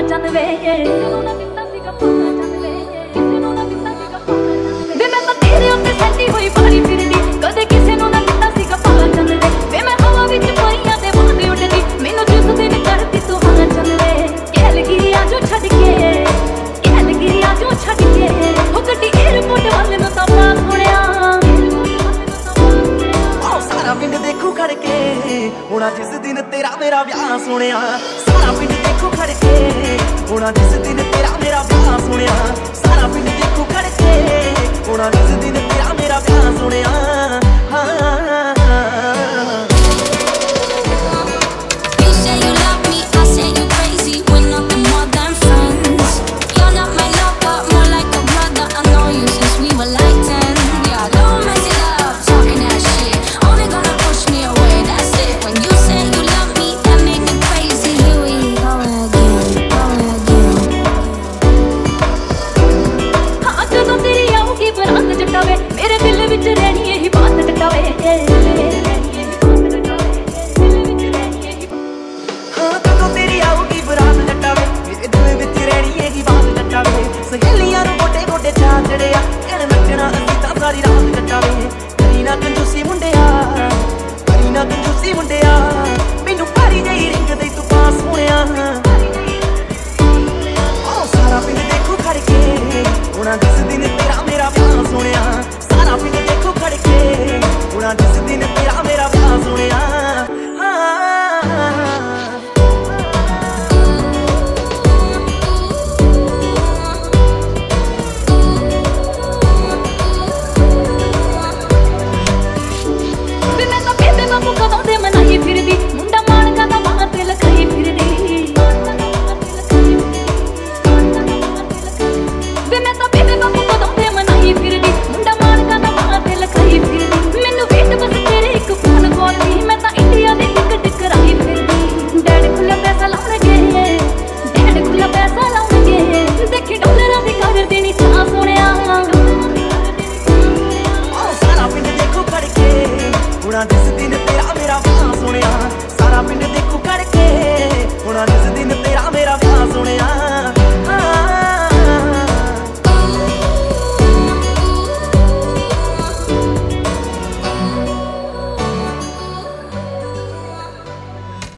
ਚੰਨ ਵੇ ਤੈਨੂੰ ਨਾ ਦਿੱਤਾ ਸੀਗਾ ਪਾਣਾ ਚੰਨ ਵੇ ਕਿਸੇ ਨੂੰ ਨਾ ਦਿੱਤਾ ਸੀਗਾ ਪਾਣਾ ਚੰਨ ਵੇ ਮੈਂ ਤਾਂ ਤੇਰੇ ਉੱਤੇ ਸੈਂਟੀ ਹੋਈ ਪਾਣੀ ਫਿਰਦੀ ਕਦੇ ਕਿਸੇ ਨੂੰ ਨਾ ਦਿੱਤਾ ਸੀਗਾ ਪਾਣਾ ਚੰਨ ਵੇ ਮੈਂ ਹਵਾ ਵਿੱਚ ਪਾਈਆਂ ਤੇ ਵਾਂਦੇ ਉੱਡਦੀ ਮੈਨੂੰ ਜਿਸ ਦਿਨ ਕਰਦੀ ਤੂੰ ਹਾਂ ਚੰਨ ਵੇ ਕਹਿਲਗਿਰੀਆਂ ਜੋ ਛੱਡ ਕੇ ਕਹਿਲਗਿਰੀਆਂ ਜੋ ਛੱਡ ਕੇ ਹੋ ਗੱਡੀ ਏਅਰਪੋਰਟ ਵੱਲ ਨੂੰ ਤਾਂ ਪਾਸ ਹੋਣਿਆ ਸਾਰਾ ਪਿੰਡ ਦੇਖੂ ਖੜ ਕੇ ਹੋਣਾ ਜਿਸ ਦਿਨ ਤੇਰਾ ਮੇਰਾ ਵਿਆਹ ਸੋਹਣਿਆ ਸਾਰਾ ਪਿੰਡ ਦੇਖੂ ਖੜ ਕੇ ਹੋਣਾ ਜਿਸ ਦਿਨ ਤੇਰਾ ਮੇਰਾ ਵਿਆਹ ਸੋਹਣਿਆ ਸਾਰਾ ਪਿੰਡ ਦੇਖੂ ਖੜ ਕੇ ਹੋਣਾ ਜਿਸ ਦਿਨ ਤੇਰਾ ਮੇਰਾ ਵਿਆਹ ਸੋਹਣਿਆ ਮੇਰੇ ਦਿਲ ਵਿੱਚ ਰਹਿਣੀ ਇਹੀ ਬਾਤ ਟਟਾਵੇ ਹਾਂ ਕਦੋਂ ਤੇਰੀ ਆਊਗੀ ਬਰਾਤ ਟਟਾਵੇ ਮੇਰੇ ਦਿਲ ਵਿੱਚ ਰਹਿਣੀ ਇਹੀ ਬਾਤ ਟਟਾਵੇ ਸਹੇਲੀਆਂ ਨੂੰ ਗੋਡੇ ਗੋਡੇ ਚਾ ਚੜਿਆ ਕਹਿਣ ਨੱਚਣਾ ਅਸੀਂ ਤਾਂ ਸਾਰੀ ਰਾਤ ਟਟਾਵੇ ਕਰੀ ਨਾ ਕੰਜੂਸੀ ਮੁੰਡਿਆ ਕਰੀ ਨਾ ਕੰਜੂਸੀ ਮੁੰਡਿਆ ਮੈਨੂੰ ਭਾਰੀ ਜਿਹੀ ਰਿੰਗ ਦੇ ਤੂੰ ਪਾਸ ਹੋਣਿਆ ਸਾਰਾ ਪਿੰਡ ਦੇਖੂ ਖੜ ਕੇ ਹੋਣਾ ਜਿਸ ਦਿਨ